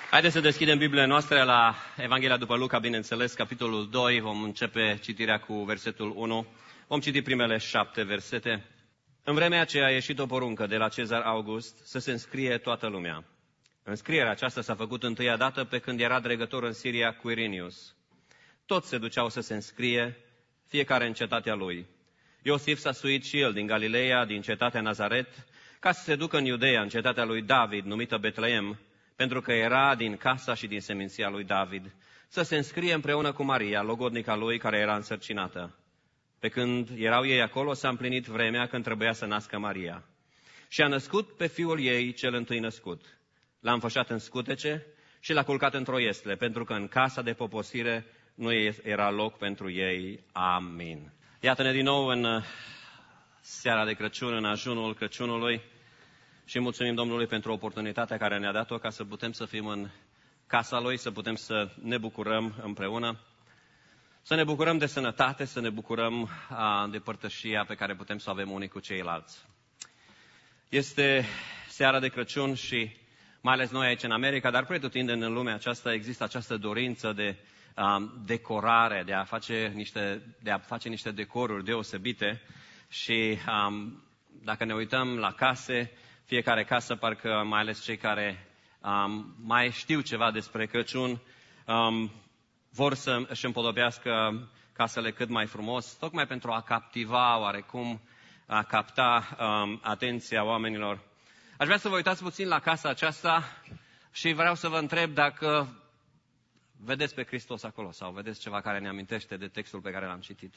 Haideți să deschidem Bibliile noastre la Evanghelia după Luca, bineînțeles, capitolul 2. Vom începe citirea cu versetul 1. Vom citi primele 7 versete. În vremea aceea a ieșit o poruncă de la Cezar August să se înscrie toată lumea. Înscrierea aceasta s-a făcut întâia dată pe când era dregător în Siria Quirinius. Toți se duceau să se înscrie, fiecare în cetatea lui. Iosif s-a suit și el din Galileea, din cetatea Nazaret, ca să se ducă în Iudeea, în cetatea lui David, numită Betleem, pentru că era din casa și din seminția lui David, să se înscrie împreună cu Maria, logodnica lui, care era însărcinată. Pe când erau ei acolo, s-a împlinit vremea când trebuia să nască Maria. Și a născut pe fiul ei cel întâi născut. L-a înfășat în scutece și l-a culcat într-o iesle, pentru că în casa de poposire nu era loc pentru ei. Amin. Iată-ne din nou în seara de Crăciun, în ajunul Crăciunului. Și mulțumim Domnului pentru oportunitatea care ne-a dat-o ca să putem să fim în casa Lui, să putem să ne bucurăm împreună, să ne bucurăm de sănătate, să ne bucurăm de părtășia pe care putem să o avem unii cu ceilalți. Este seara de Crăciun și mai ales noi aici în America, dar pretutindeni în lumea aceasta există această dorință de decorare, de a face niște decoruri deosebite și dacă ne uităm la case, fiecare casă, parcă mai ales cei care mai știu ceva despre Crăciun, vor să își împodobească casele cât mai frumos, tocmai pentru a captiva oarecum, a capta atenția oamenilor. Aș vrea să vă uitați puțin la casa aceasta și vreau să vă întreb dacă vedeți pe Hristos acolo sau vedeți ceva care ne amintește de textul pe care l-am citit.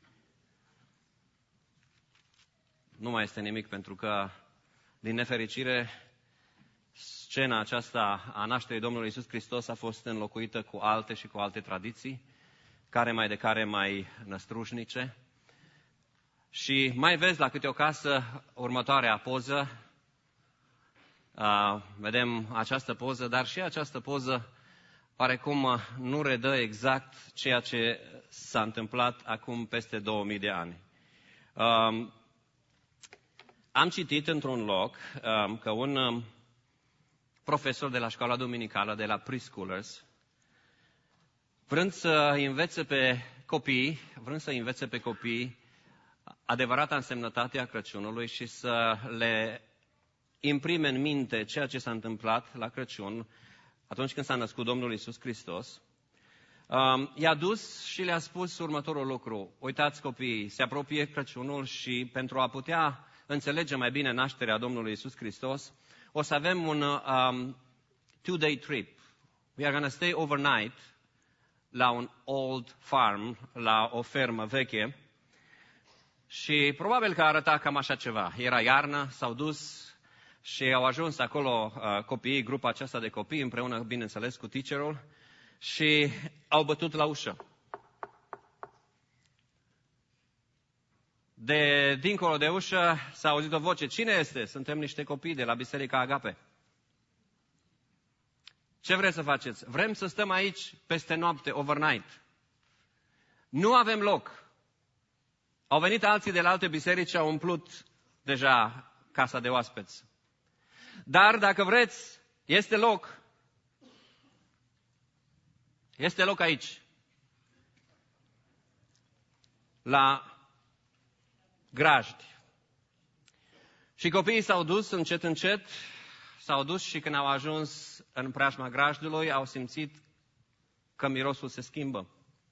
Nu mai este nimic, pentru că din nefericire, scena aceasta a nașterii Domnului Iisus Hristos a fost înlocuită cu alte și cu alte tradiții, care mai năstrușnice. Și mai vezi la câte o casă următoarea poză, vedem această poză, dar și această poză oarecum nu redă exact ceea ce s-a întâmplat acum peste 2000 de ani. Am citit într-un loc că un profesor de la școala duminicală, de la preschoolers, vrând să învețe pe copii adevărata însemnătate a Crăciunului și să le imprime în minte ceea ce s-a întâmplat la Crăciun, atunci când s-a născut Domnul Iisus Hristos, i-a dus și le-a spus următorul lucru: uitați copiii, se apropie Crăciunul și pentru a putea înțelege mai bine nașterea Domnului Iisus Hristos, o să avem un 2-day trip. We are going to stay overnight la un old farm, la o fermă veche. Și probabil că arăta cam așa ceva. Era iarnă, s-au dus și au ajuns acolo copiii, grupa aceasta de copii, împreună, bineînțeles, cu teacherul, și au bătut la ușă. De dincolo de ușă s-a auzit o voce: cine este? Suntem niște copii de la Biserica Agape. Ce vreți să faceți? Vrem să stăm aici peste noapte, overnight. Nu avem loc. Au venit alții de la alte biserici și au umplut deja casa de oaspeți. Dar dacă vreți, este loc. Este loc aici. La grajdi. Și copiii s-au dus încet, s-au dus și când au ajuns în preajma grajdului, au simțit că mirosul se schimbă.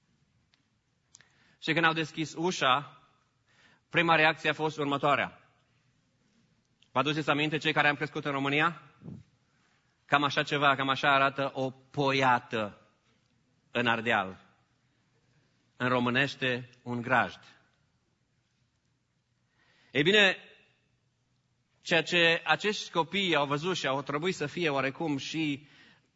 Și când au deschis ușa, prima reacție a fost următoarea. Vă aduceți aminte, cei care am crescut în România? Cam așa ceva, cam așa arată o poiată în Ardeal. În românește, un grajd. Ei bine, ceea ce acești copii au văzut și au trebuit să fie oarecum și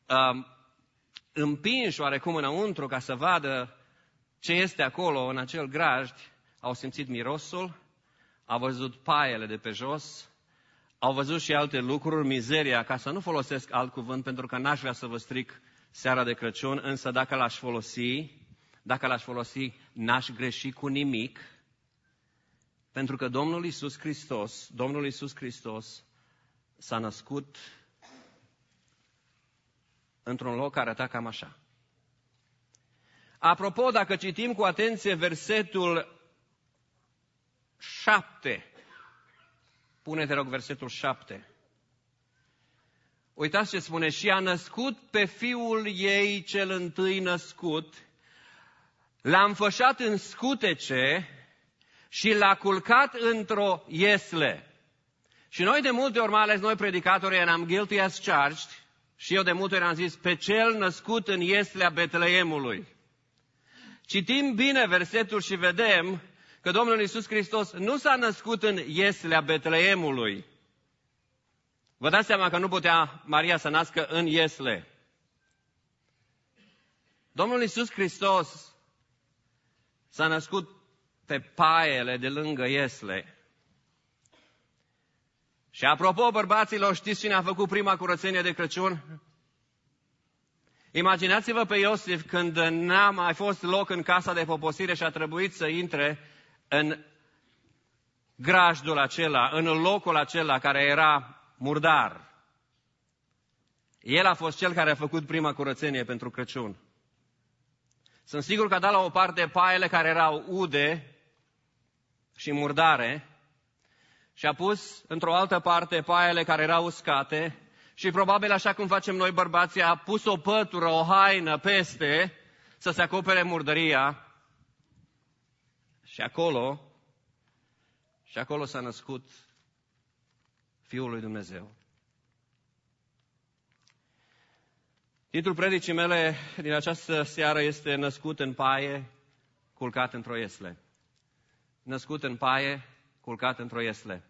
împinși oarecum înăuntru ca să vadă ce este acolo în acel grajd, au simțit mirosul, au văzut paiele de pe jos, au văzut și alte lucruri, mizeria, ca să nu folosesc alt cuvânt, pentru că n-aș vrea să vă stric seara de Crăciun, însă dacă l-aș folosi, n-aș greși cu nimic, pentru că Domnul Iisus Hristos s-a născut într-un loc care arăta cam așa. Apropo, dacă citim cu atenție versetul 7, pune-te rog versetul 7. Uitați ce spune, și a născut pe fiul ei cel întâi născut, l-a înfășat în scutece și l-a culcat într-o iesle. Și noi de multe ori, mai ales noi predicatorii, eram guilty as charged, și eu de multe ori am zis, pe cel născut în ieslea Betleemului. Citim bine versetul și vedem că Domnul Iisus Hristos nu s-a născut în ieslea Betleemului. Vă dați seama că nu putea Maria să nască în iesle. Domnul Iisus Hristos s-a născut pe paiele de lângă iesle. Și apropo, bărbaților, știți cine a făcut prima curățenie de Crăciun? Imaginați-vă pe Iosif când n-a mai fost loc în casa de poposire și a trebuit să intre în grajdul acela, în locul acela care era murdar. El a fost cel care a făcut prima curățenie pentru Crăciun. Sunt sigur că a dat la o parte paiele care erau ude și murdare și a pus într-o altă parte paiele care erau uscate și probabil așa cum facem noi bărbații, a pus o pătură, o haină peste să se acopere murdăria și acolo s-a născut Fiul lui Dumnezeu. Titlul predicii mele din această seară este Născut în paie, culcat într-o iesle. Născut în paie, culcat într-o iesle.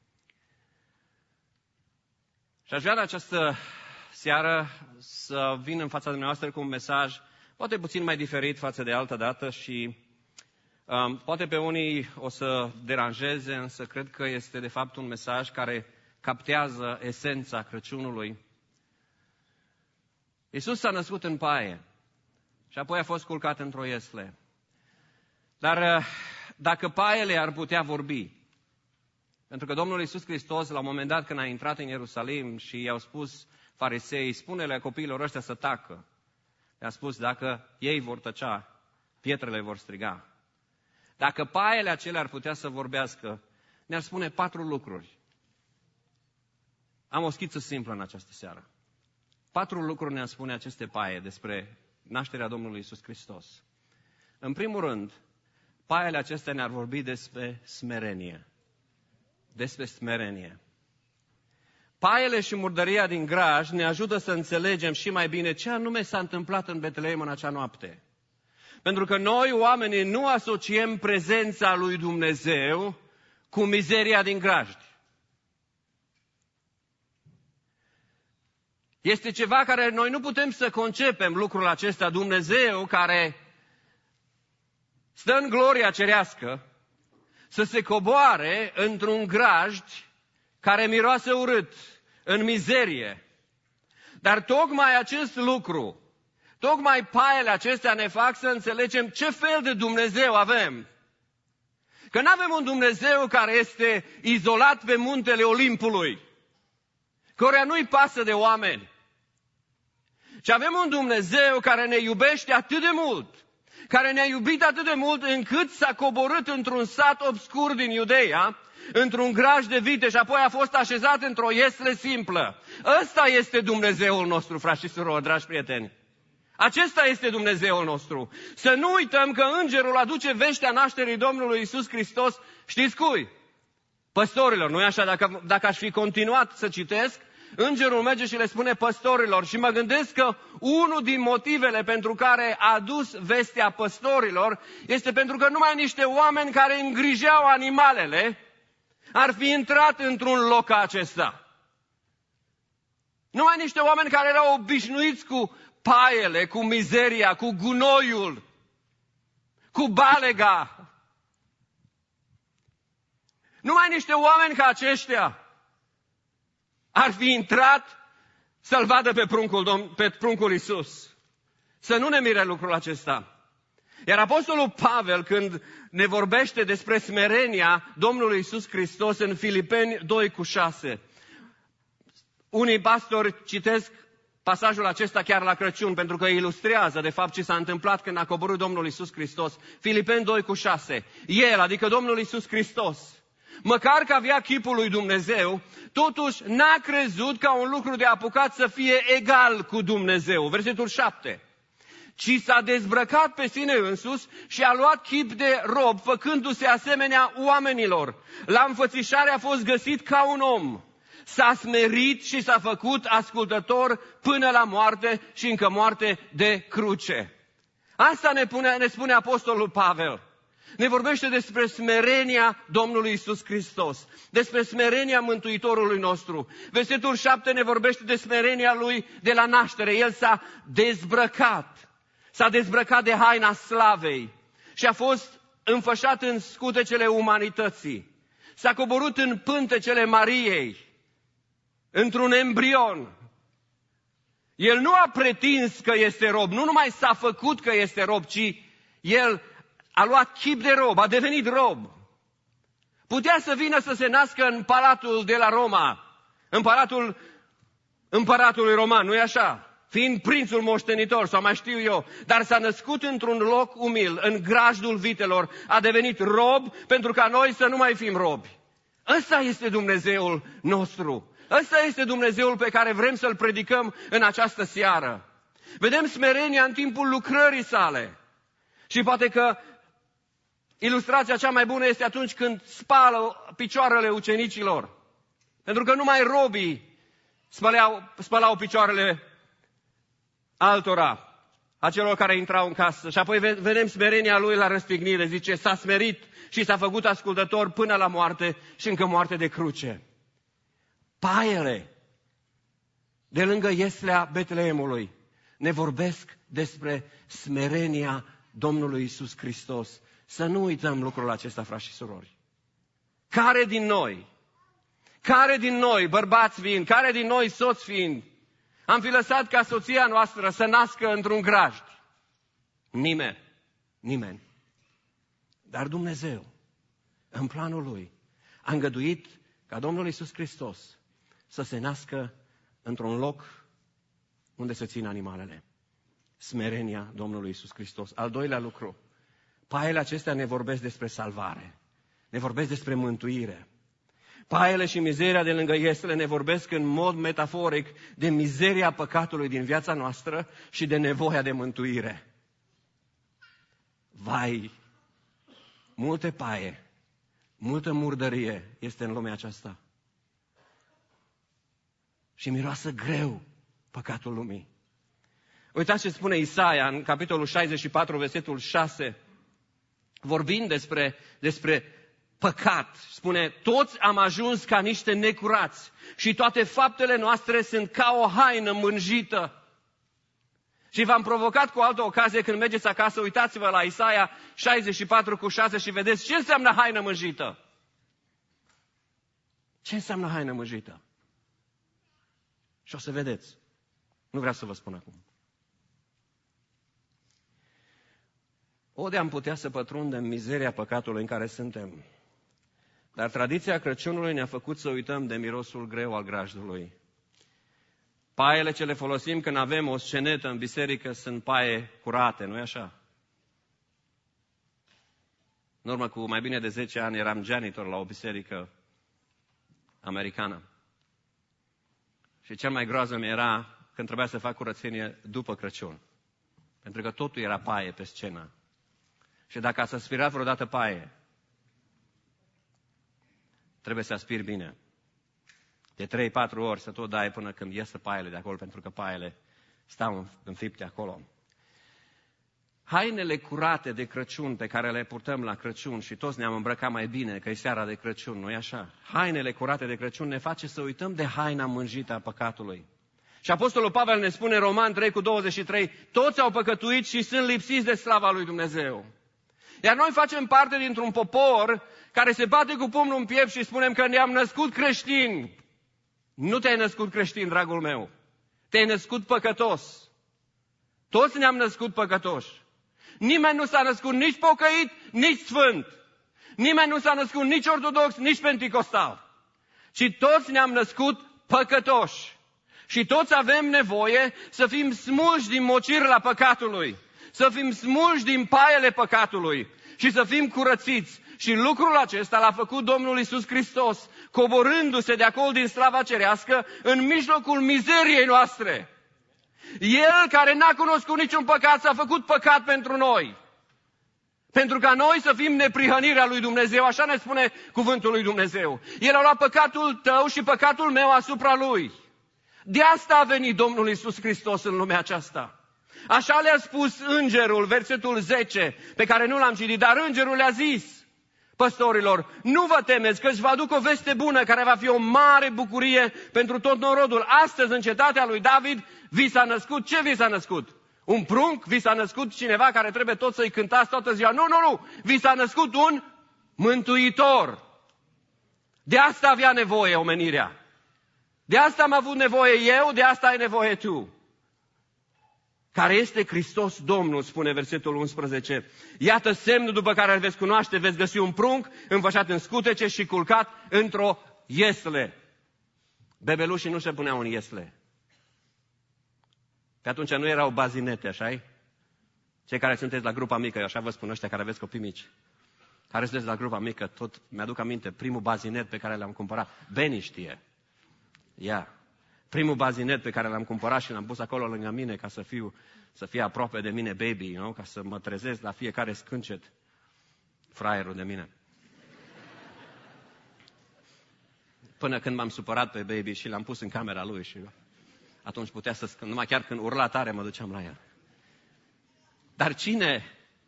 Și aș vrea în această seară să vin în fața dumneavoastră cu un mesaj poate puțin mai diferit față de altă dată și poate pe unii o să deranjeze, însă cred că este de fapt un mesaj care captează esența Crăciunului. Iisus s-a născut în paie și apoi a fost culcat într-o iesle. Dar dacă paiele ar putea vorbi, pentru că Domnul Iisus Hristos, la un moment dat când a intrat în Ierusalim și i-au spus farisei, spune-le copiilor ăștia să tacă, le-a spus, dacă ei vor tăcea, pietrele vor striga. Dacă paiele acelea ar putea să vorbească, ne-ar spune 4 lucruri. Am o schiță simplă în această seară. 4 lucruri ne-ar spune aceste paie despre nașterea Domnului Iisus Hristos. În primul rând, paiele acestea ne-ar vorbi despre smerenie. Despre smerenie. Paiele și murdăria din graj ne ajută să înțelegem și mai bine ce anume s-a întâmplat în Betleem în acea noapte. Pentru că noi, oamenii, nu asociem prezența lui Dumnezeu cu mizeria din grajdi. Este ceva care noi nu putem să concepem lucrul acesta. Dumnezeu care stă în gloria cerească să se coboare într-un grajd care miroase urât, în mizerie. Dar tocmai acest lucru, tocmai paiele acestea ne fac să înțelegem ce fel de Dumnezeu avem. Că nu avem un Dumnezeu care este izolat pe muntele Olimpului, căruia nu-i pasă de oameni. Și avem un Dumnezeu care ne iubește atât de mult, care ne-a iubit atât de mult încât s-a coborât într-un sat obscur din Iudeea, într-un graj de vite și apoi a fost așezat într-o iesle simplă. Ăsta este Dumnezeul nostru, frați și surori, dragi prieteni. Acesta este Dumnezeul nostru. Să nu uităm că îngerul aduce vestea nașterii Domnului Iisus Hristos, știți cui? Păstorilor, nu-i așa? Dacă aș fi continuat să citesc, îngerul merge și le spune păstorilor și mă gândesc că unul din motivele pentru care a adus vestea păstorilor este pentru că numai niște oameni care îngrijeau animalele ar fi intrat într-un loc ca acesta. Numai niște oameni care erau obișnuiți cu paiele, cu mizeria, cu gunoiul, cu balega. Numai niște oameni ca aceștia ar fi intrat să-L vadă pe pruncul Iisus. Să nu ne mire lucrul acesta. Iar Apostolul Pavel, când ne vorbește despre smerenia Domnului Iisus Hristos în Filipeni 2:6, unii pastori citesc pasajul acesta chiar la Crăciun, pentru că ilustrează de fapt ce s-a întâmplat când a coborât Domnul Iisus Hristos. Filipeni 2:6. El, adică Domnul Iisus Hristos, măcar că avea chipul lui Dumnezeu, totuși n-a crezut ca un lucru de apucat să fie egal cu Dumnezeu. Versetul 7. Ci s-a dezbrăcat pe sine însuși și a luat chip de rob, făcându-se asemenea oamenilor. La înfățișare a fost găsit ca un om. S-a smerit și s-a făcut ascultător până la moarte și încă moarte de cruce. Asta ne spune Apostolul Pavel. Ne vorbește despre smerenia Domnului Iisus Hristos, despre smerenia Mântuitorului nostru. Versetul 7 ne vorbește de smerenia Lui de la naștere. El s-a dezbrăcat de haina slavei și a fost înfășat în scutecele umanității. S-a coborât în pântecele Mariei, într-un embrion. El nu a pretins că este rob, nu numai s-a făcut că este rob, ci el a luat chip de rob, a devenit rob. Putea să vină să se nască în palatul de la Roma, în palatul împăratului roman, nu-i așa? Fiind prințul moștenitor, sau mai știu eu, dar s-a născut într-un loc umil, în grajdul vitelor, a devenit rob pentru ca noi să nu mai fim robi. Ăsta este Dumnezeul nostru. Ăsta este Dumnezeul pe care vrem să-L predicăm în această seară. Vedem smerenia în timpul lucrării sale. Și poate că ilustrația cea mai bună este atunci când spală picioarele ucenicilor. Pentru că numai robii spălau picioarele altora, a celor care intrau în casă. Și apoi vedem smerenia Lui la răstignire. Zice, s-a smerit și s-a făcut ascultător până la moarte și încă moarte de cruce. Paiele de lângă ieslea Betleemului ne vorbesc despre smerenia Domnului Iisus Hristos. Să nu uităm lucrul acesta, frați și surori. Care din noi, bărbați fiind, care din noi, soți fiind, am fi lăsat ca soția noastră să nască într-un grajd? Nimeni. Dar Dumnezeu, în planul Lui, a îngăduit ca Domnul Iisus Hristos să se nască într-un loc unde se țin animalele. Smerenia Domnului Iisus Hristos. Al doilea lucru, paiele acestea ne vorbesc despre salvare, ne vorbesc despre mântuire. Paiele și mizeria de lângă iesele ne vorbesc în mod metaforic de mizeria păcatului din viața noastră și de nevoia de mântuire. Vai, multe paie, multă murdărie este în lumea aceasta. Și miroasă greu păcatul lumii. Uitați ce spune Isaia în capitolul 64, versetul 6, vorbind despre păcat. Spune, toți am ajuns ca niște necurați și toate faptele noastre sunt ca o haină mânjită. Și v-am provocat cu o altă ocazie când mergeți acasă, uitați-vă la Isaia 64:6 și vedeți ce înseamnă haină mânjită. Ce înseamnă haină mânjită? Și o să vedeți. Nu vreau să vă spun acum. Ode am putea să pătrundem mizeria păcatului în care suntem. Dar tradiția Crăciunului ne-a făcut să uităm de mirosul greu al grajdului. Paiele ce le folosim când avem o scenetă în biserică sunt paie curate, nu-i așa? În urmă cu mai bine de 10 ani eram janitor la o biserică americană. Și cel mai groază mi era când trebuia să fac curățenie după Crăciun. Pentru că totul era paie pe scenă. Și dacă ați aspirat vreodată paie, trebuie să aspiri bine. De 3-4 ori să tot dai până când iesă paiele de acolo, pentru că paiele stau înfipte acolo. Hainele curate de Crăciun pe care le purtăm la Crăciun și toți ne-am îmbrăcat mai bine, că e seara de Crăciun, nu-i așa? Hainele curate de Crăciun ne face să uităm de haina mânjită a păcatului. Și Apostolul Pavel ne spune în Roman 3:23, toți au păcătuit și sunt lipsiți de slava lui Dumnezeu. Iar noi facem parte dintr-un popor care se bate cu pumnul în piept și spunem că ne-am născut creștini. Nu te-ai născut creștin, dragul meu. Te-ai născut păcătos. Toți ne-am născut păcătoși. Nimeni nu s-a născut nici pocăit, nici sfânt. Nimeni nu s-a născut nici ortodox, nici penticostal. Ci toți ne-am născut păcătoși. Și toți avem nevoie să fim smulși din mocirla păcatului, să fim smulși din paiele păcatului și să fim curățiți. Și lucrul acesta l-a făcut Domnul Iisus Hristos, coborându-se de acolo din slava cerească în mijlocul mizeriei noastre. El care n-a cunoscut niciun păcat s-a făcut păcat pentru noi. Pentru ca noi să fim neprihănirea lui Dumnezeu, așa ne spune cuvântul lui Dumnezeu. El a luat păcatul tău și păcatul meu asupra lui. De asta a venit Domnul Iisus Hristos în lumea aceasta. Așa le-a spus îngerul, versetul 10, pe care nu l-am citit, dar îngerul le-a zis păstorilor: nu vă temeți, că îți vă aduc o veste bună care va fi o mare bucurie pentru tot norodul. Astăzi, în cetatea lui David, vi s-a născut. Ce vi s-a născut? Un prunc? Vi s-a născut cineva care trebuie tot să-i cântați toată ziua? Nu! Vi s-a născut un mântuitor. De asta avea nevoie omenirea. De asta am avut nevoie eu, de asta ai nevoie tu. Care este Hristos Domnul, spune versetul 11. Iată semnul după care îl veți cunoaște: veți găsi un prunc înfășat în scutece și culcat într-o iesle. Bebelușii nu se puneau în iesle. Pe atunci nu erau bazinete, așa-i? Cei care sunteți la grupa mică, așa vă spun ăștia care aveți copii mici, care sunteți la grupa mică, tot mi-aduc aminte, primul bazinet pe care l-am cumpărat, Beni știe. Primul bazinet pe care l-am cumpărat și l-am pus acolo lângă mine ca să fie aproape de mine baby, ca să mă trezesc la fiecare scâncet, fraierul de mine. Până când m-am supărat pe baby și l-am pus în camera lui și atunci putea să scând. Numai chiar când urla tare mă duceam la el. Dar cine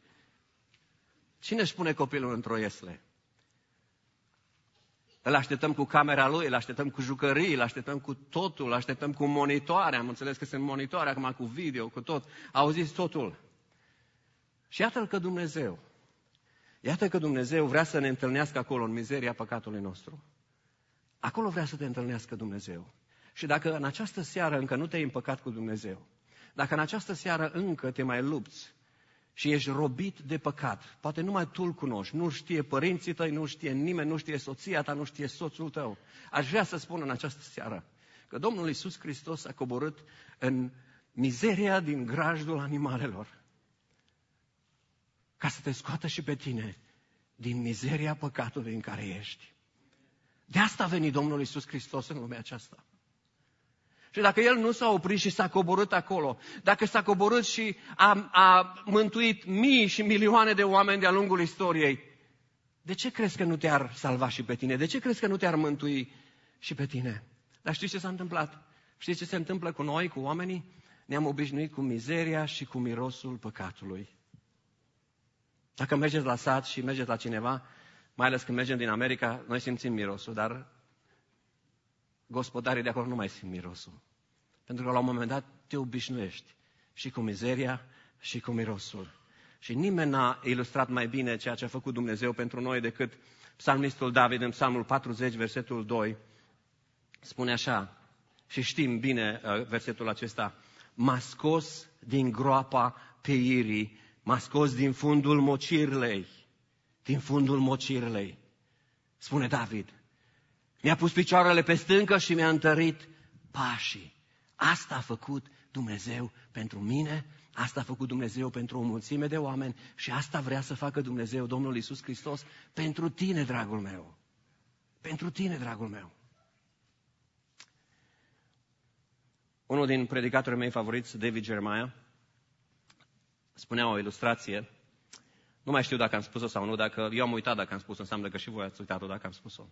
își pune copilul într-o iesle? Îl așteptăm cu camera lui, îl așteptăm cu jucării, îl așteptăm cu totul, îl așteptăm cu monitoare. Am înțeles că sunt monitoare acum, cu video, cu tot. Auziți totul. Și iată că Dumnezeu vrea să ne întâlnească acolo, în mizeria păcatului nostru. Acolo vrea să te întâlnească Dumnezeu. Și dacă în această seară încă nu te-ai împăcat cu Dumnezeu, dacă în această seară încă te mai lupți și ești robit de păcat, poate numai tu îl cunoști, nu știe părinții tăi, nu știe nimeni, nu știe soția ta, nu știe soțul tău. Aș vrea să spun în această seară că Domnul Iisus Hristos a coborât în mizeria din grajdul animalelor ca să te scoată și pe tine din mizeria păcatului în care ești. De asta a venit Domnul Iisus Hristos în lumea aceasta. Și dacă El nu s-a oprit și s-a coborât acolo, dacă s-a coborât și a mântuit mii și milioane de oameni de-a lungul istoriei, de ce crezi că nu te-ar salva și pe tine? De ce crezi că nu te-ar mântui și pe tine? Dar știți ce s-a întâmplat? Știți ce se întâmplă cu noi, cu oamenii? Ne-am obișnuit cu mizeria și cu mirosul păcatului. Dacă mergeți la sat și mergeți la cineva, mai ales când mergem din America, noi simțim mirosul, dar gospodarii de acolo nu mai simt mirosul. Pentru că la un moment dat te obișnuiești și cu mizeria și cu mirosul. Și nimeni n-a ilustrat mai bine ceea ce a făcut Dumnezeu pentru noi decât psalmistul David în Psalmul 40, versetul 2. Spune așa, și știm bine versetul acesta: m-a scos din groapa tăirii, m-a scos din fundul mocirlei. Din fundul mocirlei, spune David. Mi-a pus picioarele pe stâncă și mi-a întărit pașii. Asta a făcut Dumnezeu pentru mine, asta a făcut Dumnezeu pentru o mulțime de oameni și asta vrea să facă Dumnezeu, Domnul Iisus Hristos, pentru tine, dragul meu. Pentru tine, dragul meu. Unul din predicatorii mei favoriți, David Jeremiah, spunea o ilustrație. Nu mai știu dacă am spus-o sau nu, dacă eu am uitat dacă am spus-o, înseamnă că și voi ați uitat-o dacă am spus-o.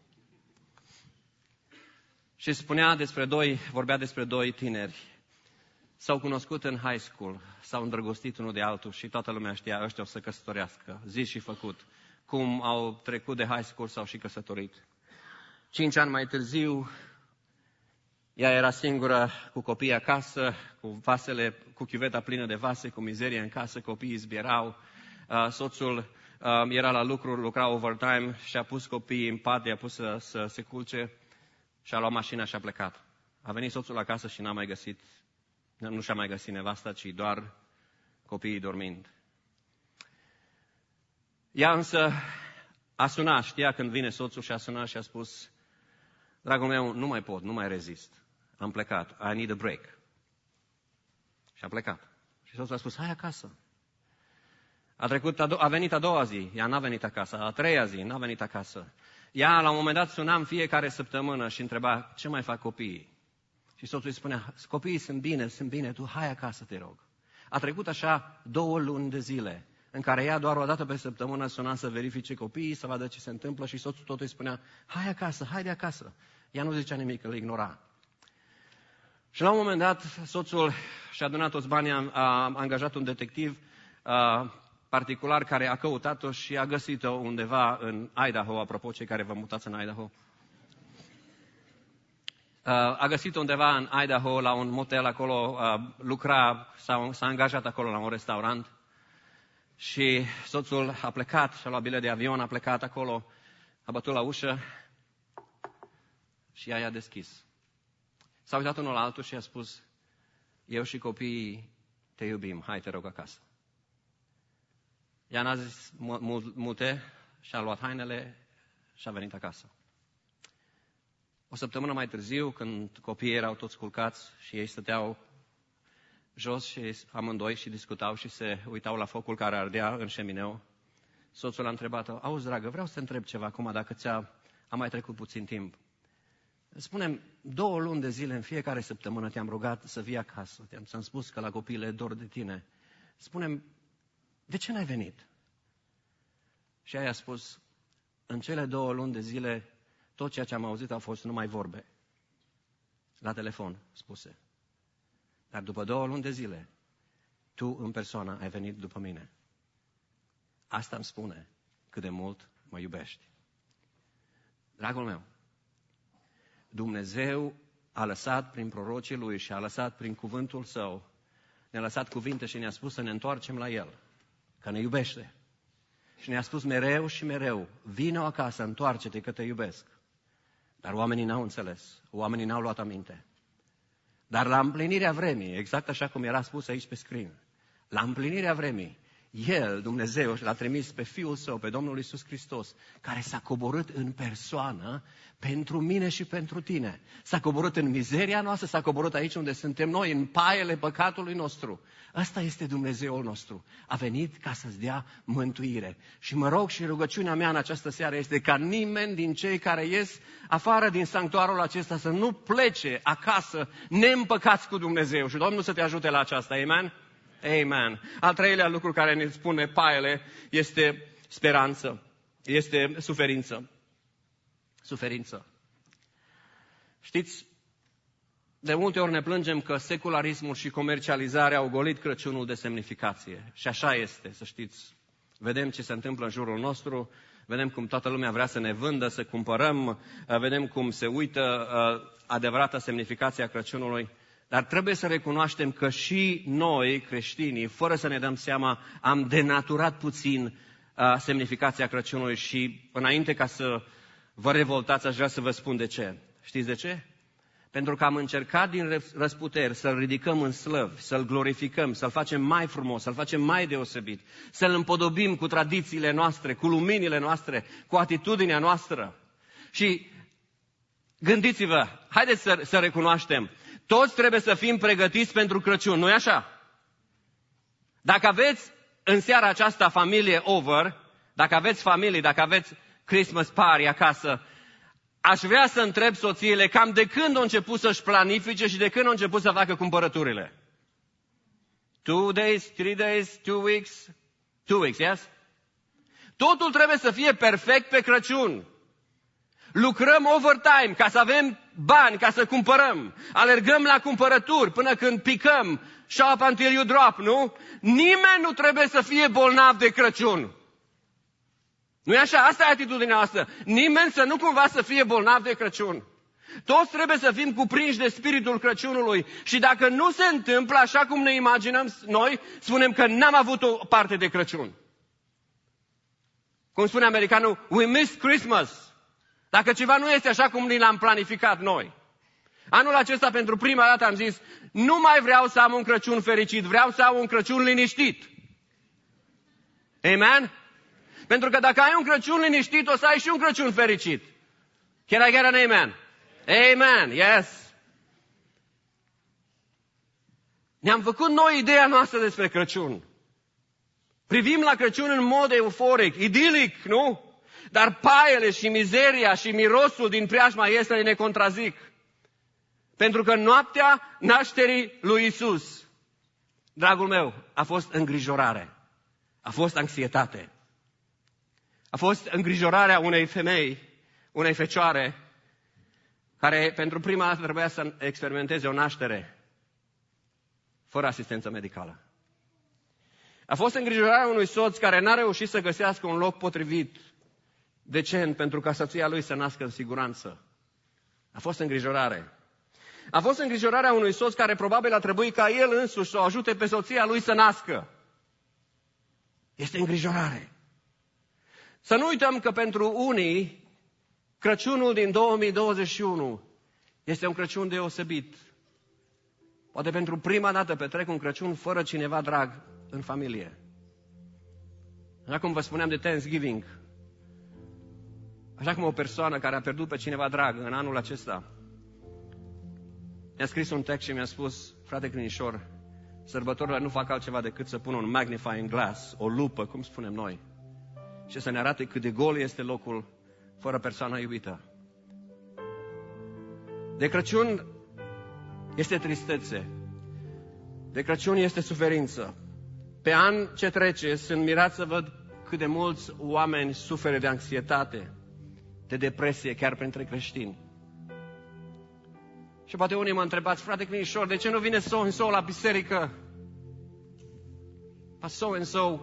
Și vorbea despre doi tineri. S-au cunoscut în high school, s-au îndrăgostit unul de altul și toată lumea știa, ăștia o să căsătorească, zis și făcut. Cum au trecut de high school, s-au și căsătorit. 5 ani mai târziu, ea era singură cu copiii acasă, cu chiuveta plină de vase, cu mizerie în casă, copiii zbierau. Soțul era la lucru, lucra overtime și a pus copiii în pat, i-a pus să se culce și a luat mașina și a plecat. A venit soțul acasă și nu și-a mai găsit nevasta, ci doar copiii dormind. Ea însă a sunat, știa când vine soțul și a sunat și a spus: dragul meu, nu mai pot, nu mai rezist. Am plecat. I need a break. Și a plecat. Și soțul a spus, hai acasă. A venit a doua zi, ea n-a venit acasă. A treia zi, n-a venit acasă. Ea, la un moment dat, suna în fiecare săptămână și întreba, ce mai fac copiii? Și soțul îi spunea, copiii sunt bine, tu hai acasă, te rog. A trecut așa 2 luni de zile, în care ea doar o dată pe săptămână suna să verifice copiii, să vadă ce se întâmplă și soțul tot îi spunea, hai acasă, hai de acasă. Ea nu zicea nimic, îl ignora. Și la un moment dat, soțul și-a adunat toți banii, a angajat un detectiv particular care a căutat-o și a găsit-o undeva în Idaho, apropo, cei care vă mutați în Idaho. A găsit-o undeva în Idaho, la un motel acolo, s-a angajat acolo la un restaurant și soțul a plecat, și-a luat bilet de avion, a plecat acolo, a bătut la ușă și ea i-a deschis. S-a uitat unul la altul și a spus, eu și copiii te iubim, hai te rog acasă. Ea n-a zis multe și-a luat hainele și a venit acasă. O săptămână mai târziu, când copiii erau toți culcați și ei stăteau jos și amândoi și discutau și se uitau la focul care ardea în șemineu, soțul a întrebat-o, auzi, dragă, vreau să te întreb ceva acum, dacă a mai trecut puțin timp. Spune-mi, 2 luni de zile în fiecare săptămână te-am rugat să vii acasă, ți-am spus că la copii le dor de tine. Spune-mi, de ce n-ai venit? Și ea i-a spus, în cele 2 luni de zile, tot ceea ce am auzit au fost numai vorbe. La telefon, spuse. Dar după 2 luni de zile, tu în persoană ai venit după mine. Asta îmi spune cât de mult mă iubești. Dragul meu, Dumnezeu a lăsat prin prorocii Lui și a lăsat prin cuvântul Său, ne-a lăsat cuvinte și ne-a spus să ne întoarcem la El, că ne iubește. Și ne-a spus mereu și mereu, vino acasă, întoarce-te că te iubesc. Dar oamenii n-au înțeles, oamenii n-au luat aminte. Dar la împlinirea vremii, exact așa cum era spus aici pe screen, la împlinirea vremii, El, Dumnezeu, l-a trimis pe Fiul Său, pe Domnul Iisus Hristos, care s-a coborât în persoană pentru mine și pentru tine. S-a coborât în mizeria noastră, s-a coborât aici unde suntem noi, în paiele păcatului nostru. Ăsta este Dumnezeul nostru. A venit ca să-ți dea mântuire. Și mă rog și rugăciunea mea în această seară este ca nimeni din cei care ies afară din sanctuarul acesta să nu plece acasă neîmpăcați cu Dumnezeu. Și Domnul să te ajute la aceasta. Amen? Amen. Al treilea lucru care ne spune paiele este speranță, este suferință. Suferință. Știți, de multe ori ne plângem că secularismul și comercializarea au golit Crăciunul de semnificație. Și așa este, să știți. Vedem ce se întâmplă în jurul nostru, vedem cum toată lumea vrea să ne vândă, să cumpărăm, vedem cum se uită adevărata semnificație a Crăciunului. Dar trebuie să recunoaștem că și noi, creștinii, fără să ne dăm seama, am denaturat puțin semnificația Crăciunului și înainte ca să vă revoltați, aș vrea să vă spun de ce. Știți de ce? Pentru că am încercat din răsputeri să-L ridicăm în slăvi, să-L glorificăm, să-L facem mai frumos, să-L facem mai deosebit, să-L împodobim cu tradițiile noastre, cu luminile noastre, cu atitudinea noastră. Și gândiți-vă, haideți să recunoaștem, toți trebuie să fim pregătiți pentru Crăciun, nu-i așa? Dacă aveți în seara aceasta familie over, dacă aveți familie, dacă aveți Christmas party acasă, aș vrea să întreb soțiile cam de când au început să-și planifice și de când au început să facă cumpărăturile. 2 days, 3 days, 2 weeks? 2 weeks, yes? Totul trebuie să fie perfect pe Crăciun. Lucrăm overtime ca să avem bani, ca să cumpărăm. Alergăm la cumpărături până când picăm. Shop until you drop, nu? Nimeni nu trebuie să fie bolnav de Crăciun. Nu e așa? Asta e atitudinea noastră. Nimeni să nu cumva să fie bolnav de Crăciun. Toți trebuie să fim cuprinși de spiritul Crăciunului. Și dacă nu se întâmplă așa cum ne imaginăm noi, spunem că n-am avut o parte de Crăciun. Cum spune americanul, we missed Christmas. Dacă ceva nu este așa cum ni l-am planificat noi. Anul acesta, pentru prima dată, am zis, nu mai vreau să am un Crăciun fericit, vreau să am un Crăciun liniștit. Amen? Pentru că dacă ai un Crăciun liniștit, o să ai și un Crăciun fericit. Can I get an amen? Amen, yes. Ne-am făcut noi ideea noastră despre Crăciun. Privim la Crăciun în mod euforic, idilic, nu? Dar paiele și mizeria și mirosul din preajma Ieslei ne contrazic. Pentru că noaptea nașterii lui Iisus, dragul meu, a fost îngrijorare, a fost anxietate. A fost îngrijorarea unei femei, unei fecioare, care pentru prima dată trebuia să experimenteze o naștere fără asistență medicală. A fost îngrijorarea unui soț care n-a reușit să găsească un loc potrivit, decent, pentru ca soția lui să nască în siguranță. A fost îngrijorare. A fost îngrijorarea unui soț care probabil a trebuit ca el însuși să o ajute pe soția lui să nască. Este îngrijorare. Să nu uităm că pentru unii, Crăciunul din 2021 este un Crăciun deosebit. Poate pentru prima dată petrec un Crăciun fără cineva drag în familie. Așa cum vă spuneam de Thanksgiving, așa cum o persoană care a pierdut pe cineva drag în anul acesta mi-a scris un text și mi-a spus: frate Crinișor, sărbătorile nu fac altceva decât să pună un magnifying glass, o lupă, cum spunem noi, și să ne arate cât de gol este locul fără persoana iubită. De Crăciun este tristețe. De Crăciun este suferință. Pe an ce trece, sunt mirat să văd cât de mulți oameni suferă de anxietate, de depresie, chiar printre creștini. Și poate unii mă întrebați: frate Crinișor, de ce nu vine so-and-so la biserică? Pa so-and-so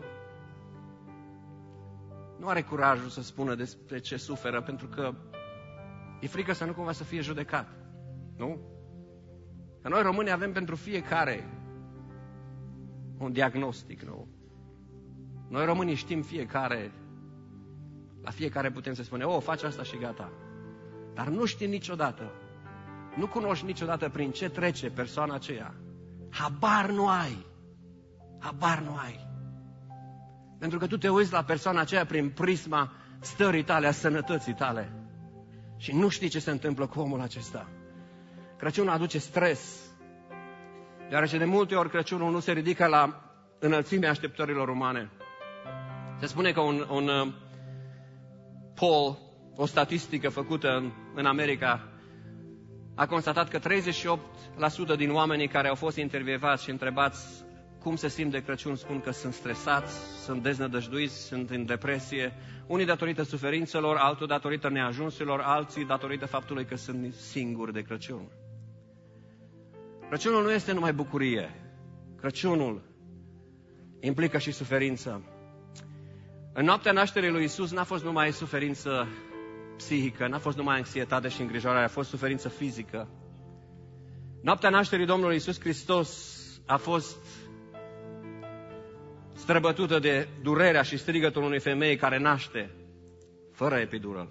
nu are curajul să spună despre ce suferă, pentru că e frică să nu cumva să fie judecat. Nu? Că noi români avem pentru fiecare un diagnostic, nu? Noi românii știm fiecare, la fiecare putem să spunem: o, faci asta și gata. Dar nu știi niciodată, nu cunoști niciodată prin ce trece persoana aceea. Habar nu ai. Habar nu ai. Pentru că tu te uiți la persoana aceea prin prisma stării tale, a sănătății tale. Și nu știi ce se întâmplă cu omul acesta. Crăciunul aduce stres. Deoarece de multe ori Crăciunul nu se ridică la înălțimea așteptărilor umane. Se spune că un poll, o statistică făcută în America, a constatat că 38% din oamenii care au fost intervievați și întrebați cum se simt de Crăciun spun că sunt stresați, sunt deznădăjduiți, sunt în depresie, unii datorită suferințelor, alții datorită neajunselor, alții datorită faptului că sunt singuri de Crăciun. Crăciunul nu este numai bucurie. Crăciunul implică și suferință. În noaptea nașterii lui Iisus n-a fost numai suferință psihică, n-a fost numai anxietate și îngrijorare, a fost suferință fizică. Noaptea nașterii Domnului Iisus Hristos a fost străbătută de durerea și strigătul unei femei care naște fără epidural.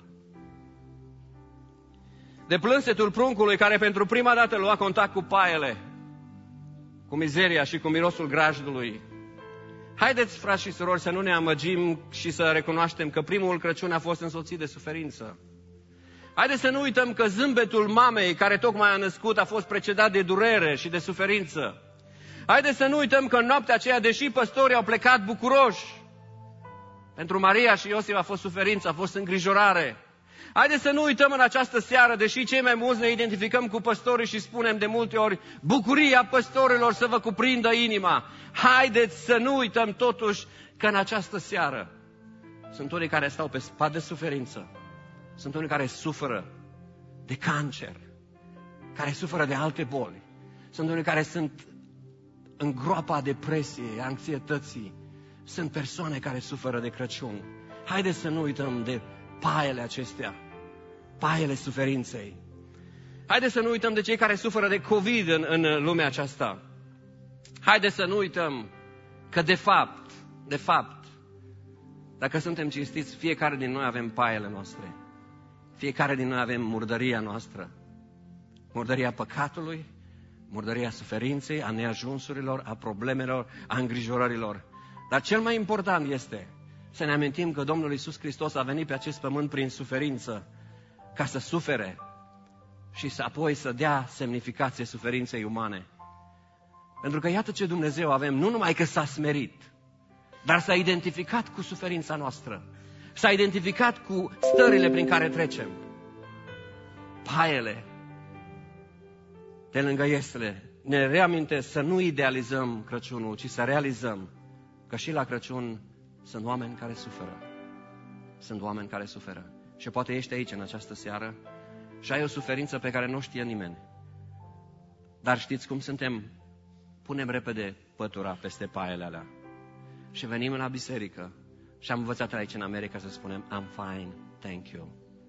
De plânsetul pruncului care pentru prima dată lua contact cu paiele, cu mizeria și cu mirosul grajdului. Haideți, frați și surori, să nu ne amăgim și să recunoaștem că primul Crăciun a fost însoțit de suferință. Haideți să nu uităm că zâmbetul mamei care tocmai a născut a fost precedat de durere și de suferință. Haideți să nu uităm că în noaptea aceea, deși păstorii au plecat bucuroși, pentru Maria și Iosif a fost suferință, a fost îngrijorare. Haideți să nu uităm în această seară, deși cei mai mulți ne identificăm cu păstorii și spunem de multe ori: bucuria păstorilor să vă cuprindă inima. Haideți să nu uităm totuși că în această seară sunt unii care stau pe spat de suferință, sunt unii care suferă de cancer, care suferă de alte boli, sunt unii care sunt în groapa depresiei, anxietății, sunt persoane care suferă de Crăciun. Haideți să nu uităm de paiele acestea, paiele suferinței. Haideți să nu uităm de cei care suferă de COVID în lumea aceasta. Haideți să nu uităm că de fapt, dacă suntem cinstiți, fiecare din noi avem paiele noastre. Fiecare din noi avem murdăria noastră. Murdăria păcatului, murdăria suferinței, a neajunsurilor, a problemelor, a îngrijorărilor. Dar cel mai important este să ne amintim că Domnul Iisus Hristos a venit pe acest pământ prin suferință, ca să sufere și apoi să dea semnificație suferinței umane. Pentru că iată ce Dumnezeu avem, nu numai că s-a smerit, dar s-a identificat cu suferința noastră. S-a identificat cu stările prin care trecem. Paiele de lângă Iesle ne reamintesc să nu idealizăm Crăciunul, ci să realizăm că și la Crăciun sunt oameni care suferă. Sunt oameni care suferă. Și poate ești aici în această seară și ai o suferință pe care nu o știe nimeni. Dar știți cum suntem? Punem repede pătura peste paiele alea și venim la biserică și am învățat aici în America să spunem I'm fine, thank you.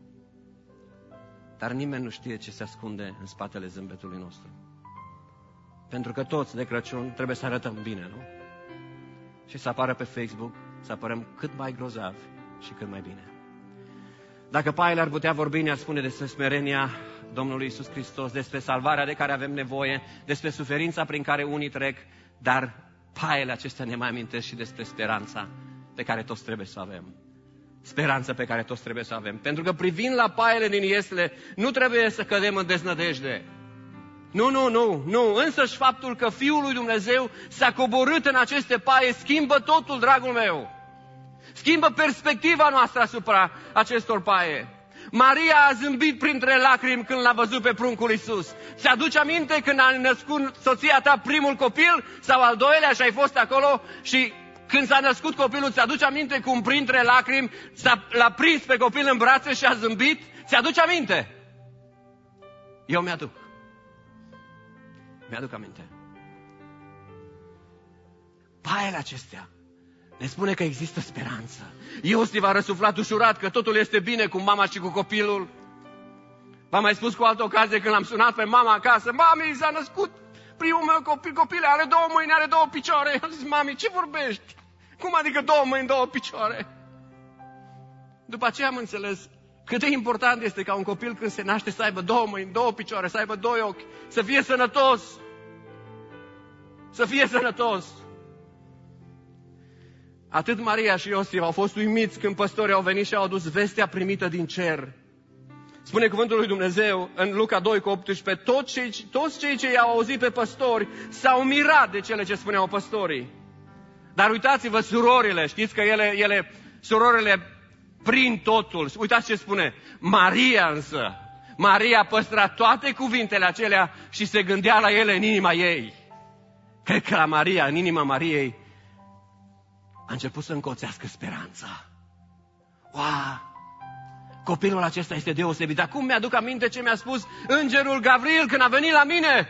Dar nimeni nu știe ce se ascunde în spatele zâmbetului nostru. Pentru că toți de Crăciun trebuie să arătăm bine, nu? Și să apară pe Facebook, să apărăm cât mai grozavi și cât mai bine. Dacă paiele ar putea vorbi, ne-ar spune despre smerenia Domnului Iisus Hristos, despre salvarea de care avem nevoie, despre suferința prin care unii trec, dar paiele acestea ne mai amintesc și despre speranța pe care toți trebuie să o avem. Speranța pe care toți trebuie să o avem. Pentru că privind la paiele din Iesle, nu trebuie să cădem în deznădejde. Nu. Însăși faptul că Fiul lui Dumnezeu s-a coborât în aceste paie schimbă totul, dragul meu. Schimbă perspectiva noastră asupra acestor paie. Maria a zâmbit printre lacrimi când l-a văzut pe pruncul Iisus. Ți-aduci aminte când a născut soția ta primul copil sau al doilea și ai fost acolo și când s-a născut copilul, ți-aduci aminte cum printre lacrimi l-a prins pe copil în brațe și a zâmbit? Ți-aduci aminte? Eu mi-aduc aminte. Paiele acestea ne spune că există speranță. Iosif a răsuflat ușurat că totul este bine cu mama și cu copilul. V-am mai spus cu altă ocazie când l-am sunat pe mama acasă. Mami, s-a născut primul meu copil, are 2 mâini, are 2 picioare. Am zis, mami, ce vorbești? Cum adică 2 mâini, 2 picioare? După aceea am înțeles cât de important este ca un copil când se naște să aibă 2 mâini, 2 picioare, să aibă 2 ochi, să fie sănătos. Să fie sănătos. Atât Maria și Iosif au fost uimiți când păstorii au venit și au adus vestea primită din cer. Spune cuvântul lui Dumnezeu în Luca 2:18, toți cei ce i-au auzit pe păstori s-au mirat de cele ce spuneau păstorii. Dar uitați-vă, surorile, știți că surorile prind totul. Uitați ce spune. Maria păstra toate cuvintele acelea și se gândea la ele în inima ei. Cred că la Maria, în inima Mariei, a început să încolțească speranța. Copilul acesta este deosebit. Acum mi-aduc aminte ce mi-a spus îngerul Gavril când a venit la mine.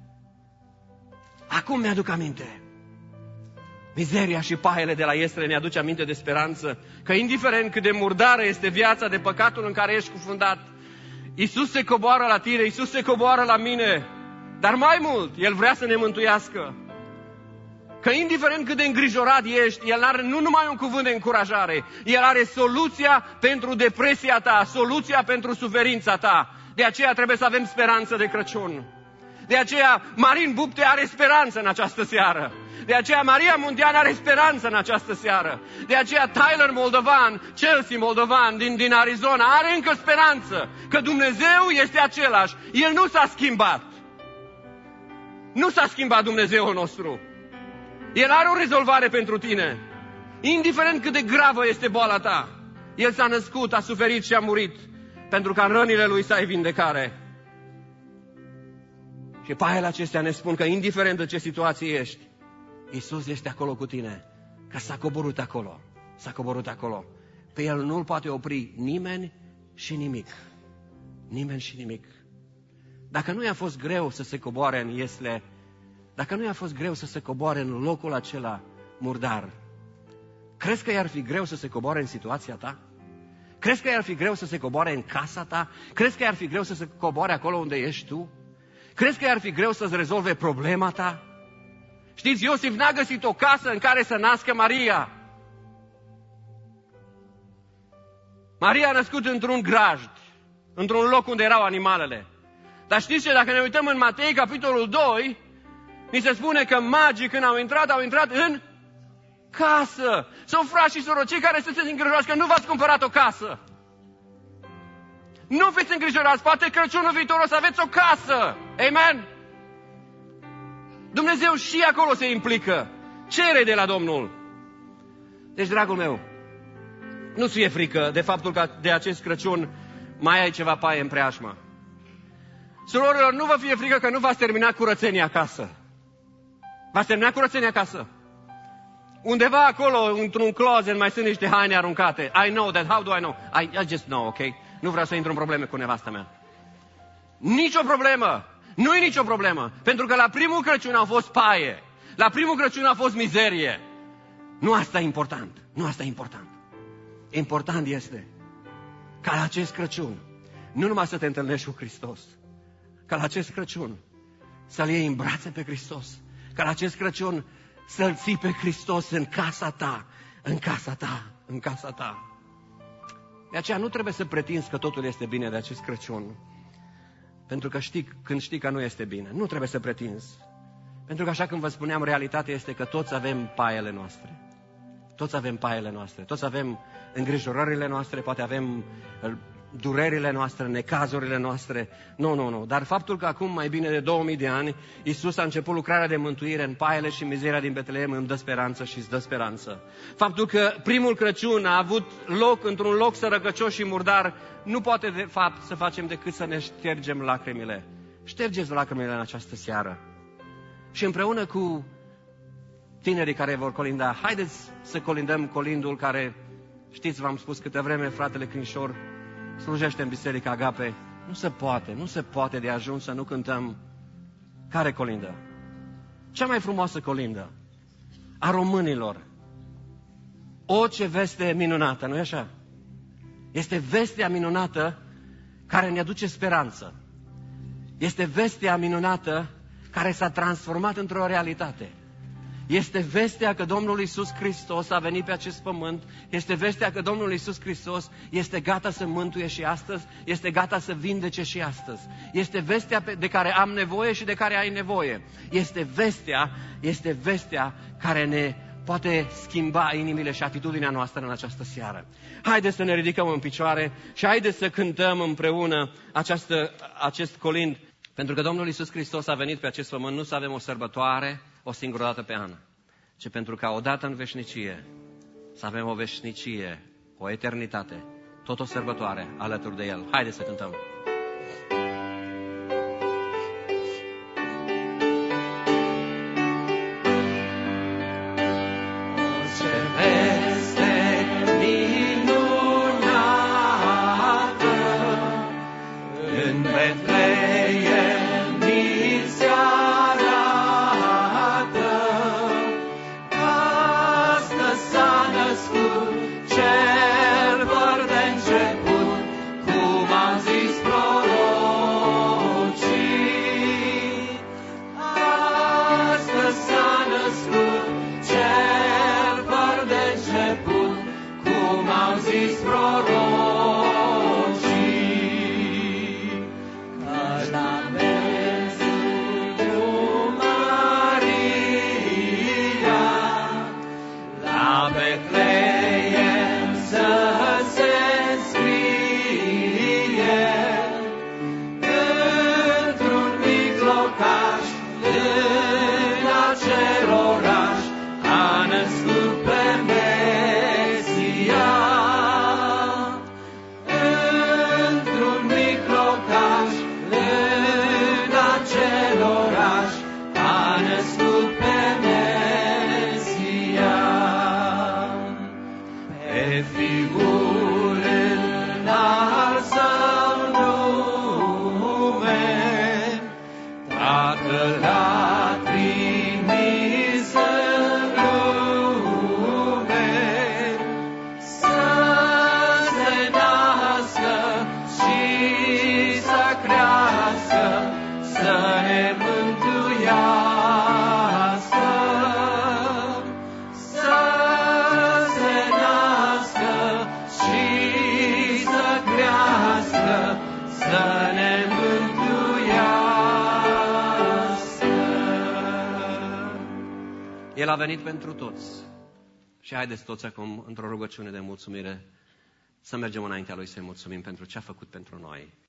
Acum mi-aduc aminte. Mizeria și paiele de la Iesle ne aduce aminte de speranță. Că indiferent cât de murdară este viața de păcatul în care ești cufundat, Iisus se coboară la tine, Iisus se coboară la mine. Dar mai mult, El vrea să ne mântuiască. Că indiferent cât de îngrijorat ești, El are nu numai un cuvânt de încurajare, El are soluția pentru depresia ta, soluția pentru suferința ta. De aceea trebuie să avem speranță de Crăciun. De aceea Marin Bupte are speranță în această seară. De aceea Maria Muntean are speranță în această seară. De aceea Tyler Moldovan, Chelsea Moldovan din Arizona are încă speranță. Că Dumnezeu este același. El nu s-a schimbat. Nu s-a schimbat Dumnezeul nostru. El are o rezolvare pentru tine. Indiferent cât de gravă este boala ta. El s-a născut, a suferit și a murit pentru ca în rănile Lui să ai vindecare. Și paiele acestea ne spun că indiferent de ce situație ești, Iisus este acolo cu tine. Că s-a coborât acolo. S-a coborât acolo. Pe El nu-L poate opri nimeni și nimic. Nimeni și nimic. Dacă nu i-a fost greu să se coboare în Iesle, dacă nu i-a fost greu să se coboare în locul acela murdar, crezi că i-ar fi greu să se coboare în situația ta? Crezi că i-ar fi greu să se coboare în casa ta? Crezi că i-ar fi greu să se coboare acolo unde ești tu? Crezi că i-ar fi greu să-ți rezolve problema ta? Știți, Iosif n-a găsit o casă în care să nască Maria. Maria a născut într-un grajd, într-un loc unde erau animalele. Dar știți ce? Dacă ne uităm în Matei, capitolul 2, ni se spune că magii când au intrat în casă. Sunt frați și surori, cei care sunteți îngrijorați că nu v-ați cumpărat o casă. Nu fiți îngrijorați, poate Crăciunul viitor o să aveți o casă. Amen? Dumnezeu și acolo se implică. Cere de la Domnul. Deci, dragul meu, nu-ți fie frică de faptul că de acest Crăciun mai ai ceva paie în preajmă. Surorilor, nu vă fie frică că nu v-ați terminat curățenia acasă. V-ați terminat curățenia acasă? Undeva acolo, într-un closet, mai sunt niște haine aruncate. I know that. How do I know? I just know, ok? Nu vreau să intru în probleme cu nevasta mea. Nicio problemă. Nu e nicio problemă. Pentru că la primul Crăciun au fost paie. La primul Crăciun a fost mizerie. Nu asta e important. Nu asta e important. Important este ca la acest Crăciun nu numai să te întâlnești cu Hristos, ca la acest Crăciun să-L iei în brațe pe Hristos, ca la acest Crăciun să-L ții pe Hristos în casa ta, în casa ta, în casa ta. De aceea nu trebuie să pretinzi că totul este bine de acest Crăciun, pentru că când știi că nu este bine, nu trebuie să pretinzi. Pentru că așa cum vă spuneam, realitatea este că toți avem paiele noastre. Toți avem paiele noastre, toți avem îngrijorările noastre, poate avem durerile noastre, necazurile noastre. Nu. Dar faptul că acum mai bine de 2000 de ani Iisus a început lucrarea de mântuire în paiele și mizeria din Betleem îmi dă speranță și îți dă speranță. Faptul că primul Crăciun a avut loc într-un loc sărăcăcios și murdar nu poate de fapt să facem decât să ne ștergem lacrimile. Ștergeți lacrimile în această seară. Și împreună cu tinerii care vor colinda, haideți să colindăm colindul care, știți, v-am spus câte vreme, fratele Crinșor slujește în Biserica Agape. Nu se poate de ajuns să nu cântăm. Care colindă? Cea mai frumoasă colindă a românilor. O, ce veste minunată, nu-i așa? Este vestea minunată care ne aduce speranță. Este vestea minunată care s-a transformat într-o realitate. Este vestea că Domnul Iisus Hristos a venit pe acest pământ. Este vestea că Domnul Iisus Hristos este gata să mântuie și astăzi. Este gata să vindece și astăzi. Este vestea de care am nevoie și de care ai nevoie. Este vestea care ne poate schimba inimile și atitudinea noastră în această seară. Haideți să ne ridicăm în picioare și haideți să cântăm împreună acest colind. Pentru că Domnul Iisus Hristos a venit pe acest pământ nu să avem o sărbătoare o singură dată pe an, ci pentru ca odată în veșnicie să avem o veșnicie, o eternitate, tot o sărbătoare alături de El. Haideți să cântăm! El a venit pentru toți. Și haideți toți acum, într-o rugăciune de mulțumire, să mergem înaintea Lui să-i mulțumim pentru ce a făcut pentru noi.